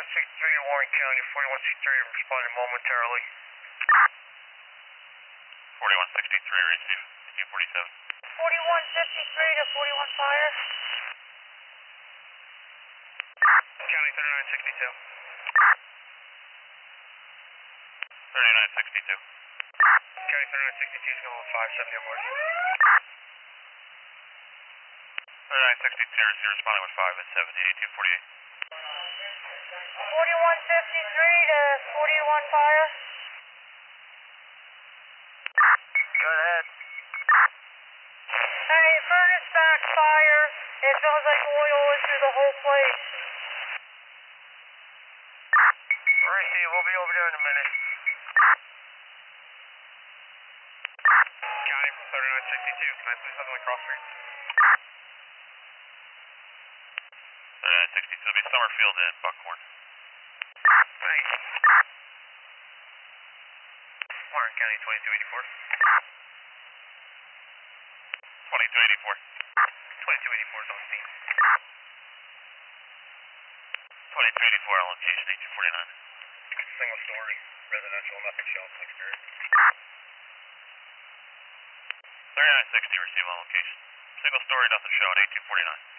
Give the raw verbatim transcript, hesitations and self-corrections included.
sixty-three to Warren County, forty-one sixty-three responding momentarily. forty-one sixty-three, receive, eighteen forty-seven. forty-one fifty-three to forty-one fire. County thirty-nine sixty-two. thirty-nine sixty-two. County thirty-nine sixty-two is going with five seventy on board. thirty-nine sixty-two, receive, responding with five and seventy, eighteen forty-eight. forty-one fifty-three to forty-one fire. Go ahead. Hey, furnace back fire. It smells like oil is through the whole place. Receive, we'll be over there in a minute. County from thirty-nine sixty-two, can I please have them across street? thirty-nine sixty-two, it'll be Summerfield and Buckhorn. Thanks. Warren County twenty-two eighty-four. twenty-two eighty-four. twenty-two eighty-four is on scene. twenty-two eighty-four on location, eighteen forty-nine. Single story, residential, nothing shells exterior. thirty-nine sixty, receive on location. Single story, nothing showing, eighteen forty-nine.